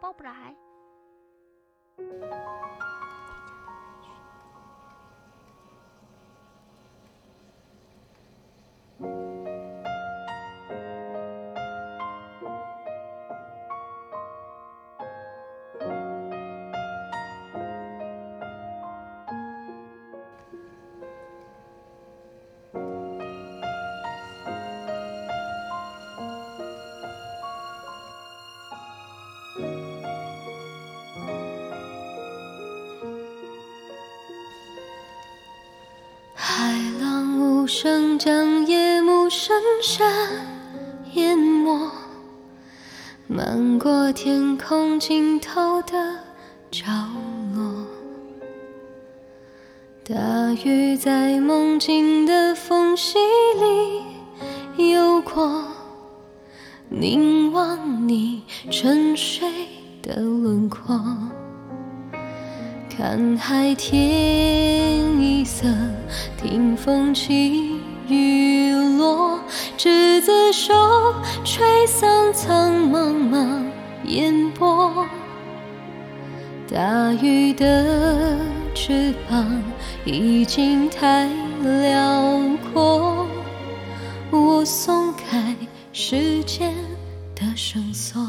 报不来。 海浪无声将夜幕深深淹没，漫过天空尽头的角落。大雨在梦境的缝隙里游过，凝望你沉睡的轮廓。看海天一色，听风起雨落，执子手，吹散苍茫茫烟波。大鱼的翅膀已经太辽阔，我松开时间的绳索，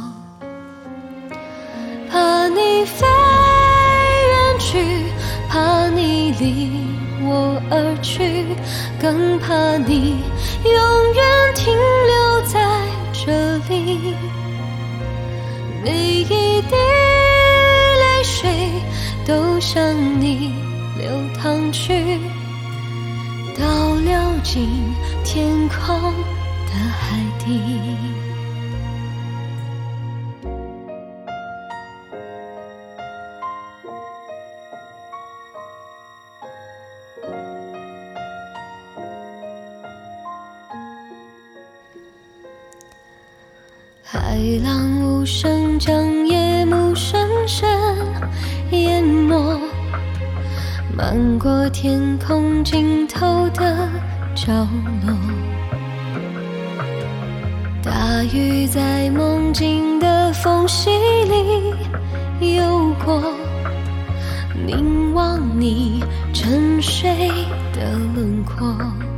怕你飞远去，怕你离我而去，更怕你永远停留在这里。每一滴泪水都向你流淌去，倒流进天空的海底。海浪无声将夜幕深深淹没，漫过天空尽头的角落。大雨在梦境的缝隙里游过，凝望你沉睡的轮廓。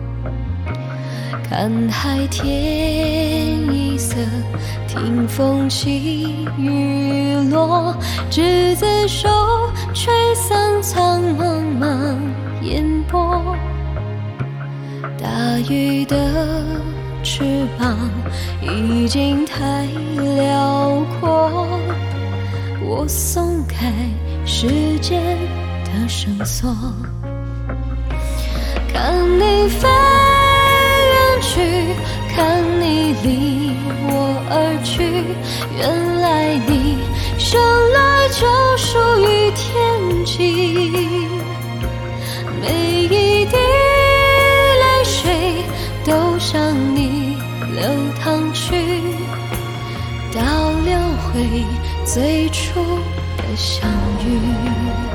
看海天一色，听风起雨落，执子手，吹散苍茫茫烟波。大鱼的翅膀已经太辽阔，我松开时间的绳索，看你飞远去，看你离我而去，原来你生来就属于天际。每一滴泪水都向你流淌去，倒流回最初的相遇。